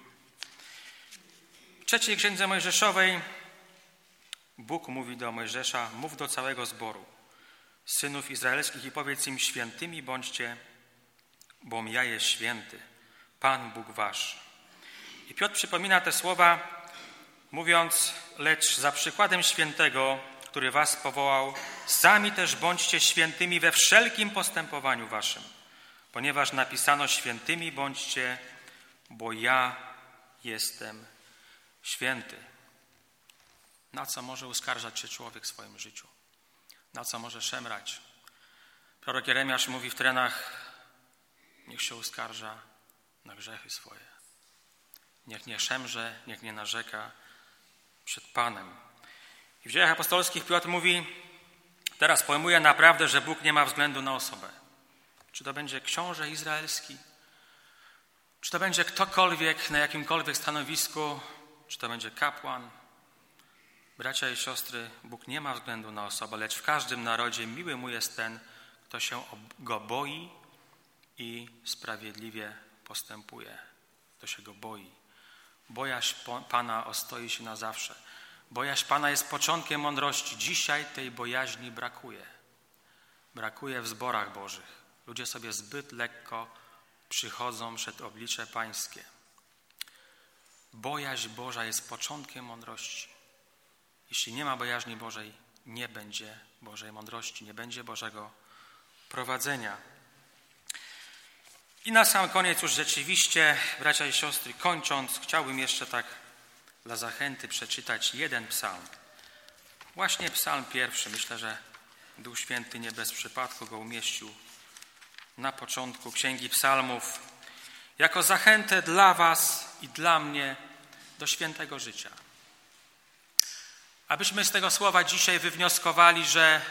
W trzeciej Księdze Mojżeszowej Bóg mówi do Mojżesza: mów do całego zboru synów izraelskich i powiedz im: świętymi bądźcie, bom ja jest święty, Pan Bóg wasz. I Piotr przypomina te słowa, mówiąc: lecz za przykładem świętego, który was powołał, sami też bądźcie świętymi we wszelkim postępowaniu waszym, ponieważ napisano: świętymi bądźcie, bo ja jestem święty. Na co może uskarżać się człowiek w swoim życiu? Na co może szemrać? Prorok Jeremiasz mówi w Trenach: niech się uskarża na grzechy swoje. Niech nie szemrze, niech nie narzeka przed Panem. I w Dziejach Apostolskich Piotr mówi: teraz pojmuję naprawdę, że Bóg nie ma względu na osobę. Czy to będzie książę izraelski, czy to będzie ktokolwiek na jakimkolwiek stanowisku, czy to będzie kapłan. Bracia i siostry, Bóg nie ma względu na osobę, lecz w każdym narodzie miły mu jest ten, kto się go boi i sprawiedliwie postępuje. Kto się go boi. Bojaźń Pana ostoi się na zawsze. Bojaźń Pana jest początkiem mądrości. Dzisiaj tej bojaźni brakuje. Brakuje w zborach Bożych. Ludzie sobie zbyt lekko przychodzą przed oblicze Pańskie. Bojaźń Boża jest początkiem mądrości. Jeśli nie ma bojaźni Bożej, nie będzie Bożej mądrości, nie będzie Bożego prowadzenia. I na sam koniec już rzeczywiście, bracia i siostry, kończąc, chciałbym jeszcze tak dla zachęty przeczytać jeden psalm. Właśnie psalm pierwszy. Myślę, że Duch Święty nie bez przypadku go umieścił na początku Księgi Psalmów, jako zachętę dla was i dla mnie do świętego życia. Abyśmy z tego słowa dzisiaj wywnioskowali, że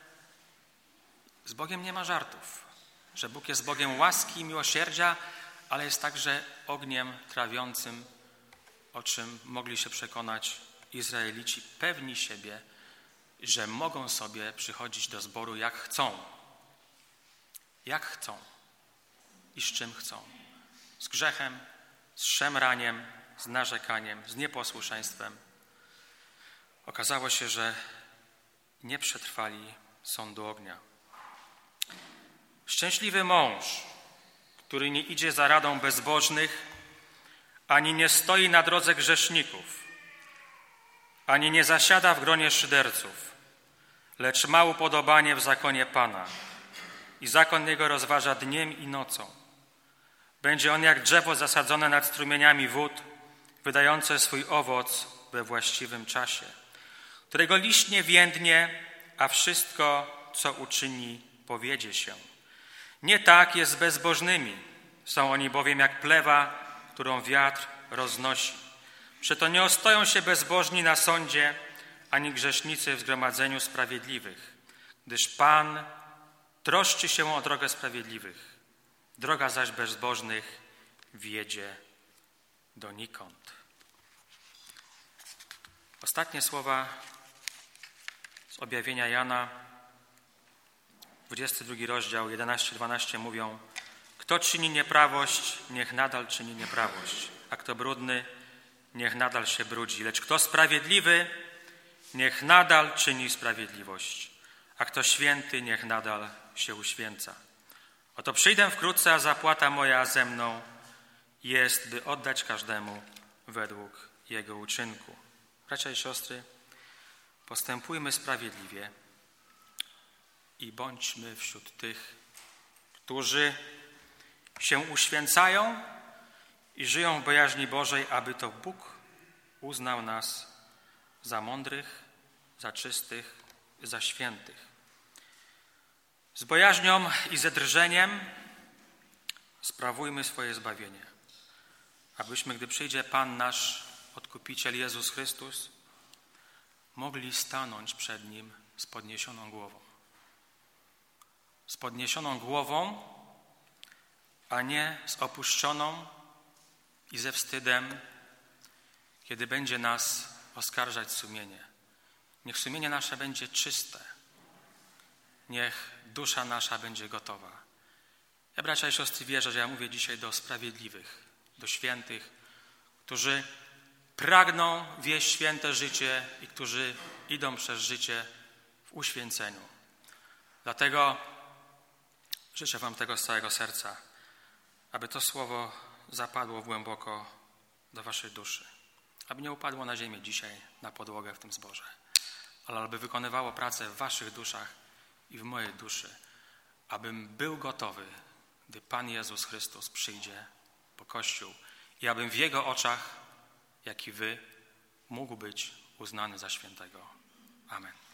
z Bogiem nie ma żartów, że Bóg jest Bogiem łaski i miłosierdzia, ale jest także ogniem trawiącym, o czym mogli się przekonać Izraelici, pewni siebie, że mogą sobie przychodzić do zboru jak chcą. Jak chcą i z czym chcą. Z grzechem, z szemraniem, z narzekaniem, z nieposłuszeństwem. Okazało się, że nie przetrwali sądu ognia. Szczęśliwy mąż, który nie idzie za radą bezbożnych, ani nie stoi na drodze grzeszników, ani nie zasiada w gronie szyderców, lecz ma upodobanie w zakonie Pana i zakon Jego rozważa dniem i nocą. Będzie on jak drzewo zasadzone nad strumieniami wód, wydające swój owoc we właściwym czasie, którego liść nie więdnie, a wszystko, co uczyni, powiedzie się. Nie tak jest z bezbożnymi. Są oni bowiem jak plewa, którą wiatr roznosi. Przeto nie ostoją się bezbożni na sądzie, ani grzesznicy w zgromadzeniu sprawiedliwych, gdyż Pan troszczy się o drogę sprawiedliwych. Droga zaś bezbożnych wiedzie donikąd. Ostatnie słowa z objawienia Jana, dwudziesty drugi rozdział, jedenaście dwanaście mówią: kto czyni nieprawość, niech nadal czyni nieprawość, a kto brudny, niech nadal się brudzi. Lecz kto sprawiedliwy, niech nadal czyni sprawiedliwość, a kto święty, niech nadal się uświęca. Oto przyjdę wkrótce, a zapłata moja ze mną jest, by oddać każdemu według jego uczynku. Bracia i siostry, postępujmy sprawiedliwie i bądźmy wśród tych, którzy się uświęcają i żyją w bojaźni Bożej, aby to Bóg uznał nas za mądrych, za czystych, za świętych. Z bojaźnią i ze drżeniem sprawujmy swoje zbawienie, abyśmy, gdy przyjdzie Pan nasz Odkupiciel Jezus Chrystus, mogli stanąć przed Nim z podniesioną głową. Z podniesioną głową, a nie z opuszczoną i ze wstydem, kiedy będzie nas oskarżać sumienie. Niech sumienie nasze będzie czyste. Niech dusza nasza będzie gotowa. Ja, bracia i siostry, wierzę, że ja mówię dzisiaj do sprawiedliwych, do świętych, którzy pragną wieść święte życie i którzy idą przez życie w uświęceniu. Dlatego życzę wam tego z całego serca, aby to słowo zapadło głęboko do waszej duszy. Aby nie upadło na ziemię dzisiaj, na podłogę w tym zborze, ale aby wykonywało pracę w waszych duszach i w mojej duszy, abym był gotowy, gdy Pan Jezus Chrystus przyjdzie po Kościół i abym w Jego oczach, jak i wy, mógł być uznany za świętego. Amen.